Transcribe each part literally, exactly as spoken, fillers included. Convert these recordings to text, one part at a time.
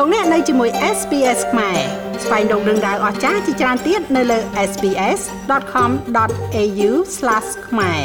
លោកអ្នកនៅជាមួយ เอส บี เอส ខ្មែរស្វែងរកដឹងដៅអស្ចារ្យជាច្រើនទៀតនៅលើ เอส บี เอส ដត com ដត เอ ยู ស្លាស ខ្មែរ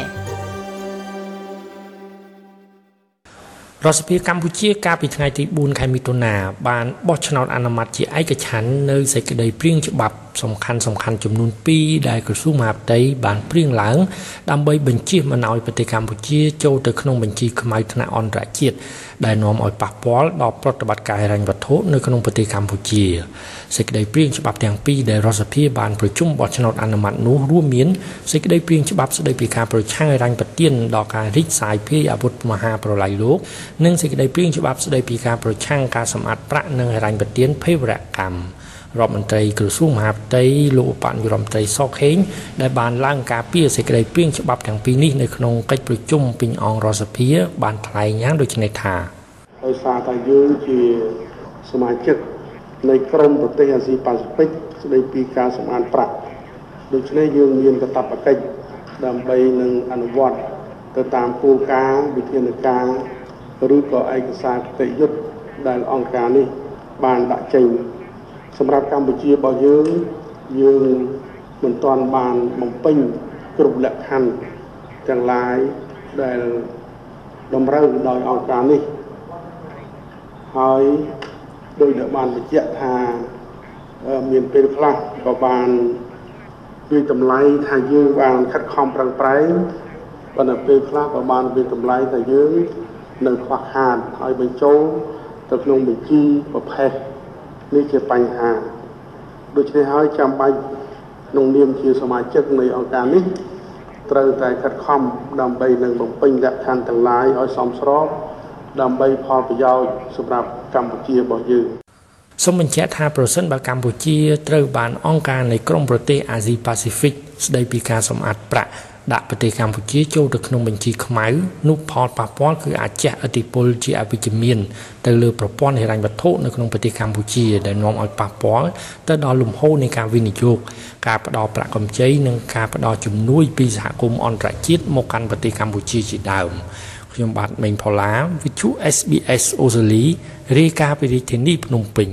រដ្ឋសភាកម្ពុជាកាលពីថ្ងៃទីបួនខែមិថុនាបានបោះឆ្នោតអនុម័តជាឯកច្ឆន្ទនៅសេចក្តីព្រាងច្បាប់សំខាន់សំខាន់ចំនួនពីរដែលក្រសួងមហាផ្ទៃបានព្រាងឡើងដើម្បីបញ្ជាមិនឲ្យប្រទេសកម្ពុជាចូលទៅក្នុងបញ្ជីខ្មៅថ្នាក់អន្តរជាតិដែលនាំឲ្យប៉ះពាល់ដល់ប្រតិបត្តិការហិរញ្ញវត្ថុនៅក្នុងប្រទេសកម្ពុជាសេចក្តីព្រាងច្បាប់ទាំងពីរដែលរដ្ឋសភាបានប្រជុំបោះឆ្នោតអនុម័តនោះរួមមានសេចក្តីព្រាងច្បាប់ស្តីពីការប្រឆាំងហិរញ្ញប្បទានដល់ការរីកសាយភាយអាវុធមហាប្រឡាយលោកនិងសេចក្តីព្រាងច្បាប់ស្តីពីការប្រឆាំងការសម្អាតប្រាក់និងហិរញ្ញប្បទានភេរវកម្មរដ្ឋមន្ត្រីក្រសួងមហាផ្ទៃលោកឧបនាយករដ្ឋមន្ត្រីសខេងដែលបានឡើងការពីសេចក្តីព្រាងច្បាប់ទាំងពីរនេះនៅក្នុងកិច្ចប្រជុំពេញអង្គរដ្ឋសភាបានថ្លែងយ៉ាងដូចនេះថាដោយសារតែយើងជាសមាជិកនៃក្រុមប្រទេសអាស៊ីប៉ាស៊ីហ្វិកស្តីពីការសម្អាតប្រាក់ដូច្នេះយើងមានកាតព្វកិច្ចដើម្បីនឹងអនុវត្តទៅតាមគោលការណ៍វិធានការឬក៏ឯកសារគតិយុត្តដែលអង្គការនេះបានដាក់ចេញសម្រាប់កម្ពុជារបស់យើងយើងមិនទាន់បានបំពេញគ្រប់លក្ខខណ្ឌទាំងឡាយដែលតម្រូវដោយអង្គការនេះហើយដោយដែលបានបញ្ជាក់ថាមានពេលខ្លះក៏បានវាតម្លៃថាយើងបានខិតខំប្រឹងប្រែងប៉ុន្តែពេលខ្លះក៏បានវាតម្លៃថាយើងនៅខ្វះខាតហើយបញ្ចូលទៅក្នុងបញ្ជីប្រភេទនេះជាបញ្ហាដូច្នេះហើយចាំបាច់ក្នុងនាមជាសមាជិកនៃអង្គការនេះត្រូវតែខិតខំដើម្បីនឹងបំពេញលក្ខខណ្ឌទាំងឡាយឲ្យសមស្របដើម្បីផលប្រយោជន៍សម្រាប់កម្ពុជារបស់យើងសូមបញ្ជាក់ថាប្រសិនបើកម្ពុជាត្រូវបានអង្គការនៃក្រុមប្រទេសអាស៊ីប៉ាស៊ីហ្វិកស្ដីពីការសម្អាតប្រាក់ដាក់ប្រទេសកម្ពុជាចូលទៅក្នុងបញ្ជីខ្មៅនោះផលប៉ះពាល់គឺអាចជះឥទ្ធិពលជាអវិជ្ជមានទៅលើប្រព័ន្ធហិរញ្ញវត្ថុនៅក្នុងប្រទេសកម្ពុជាដែលនាំឲ្យប៉ះពាល់ទៅដល់លំហូរនៃការវិនិយោគការផ្ដល់ប្រាក់កម្ចីនិងការផ្ដល់ជំនួយពីសហគមន៍អន្តរជាតិមកកាន់ប្រទេសកម្ពុជាជាដើមខ្ញុំបាទមេងផល្លាវិទ្យុ เอส บี เอส អូស្ត្រាលីរាយការណ៍ពីរាជធានីភ្នំពេញ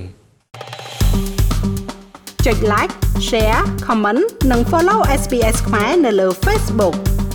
ចុច like share comment និង follow เอส บี เอส ខ្មែរនៅលើ Facebook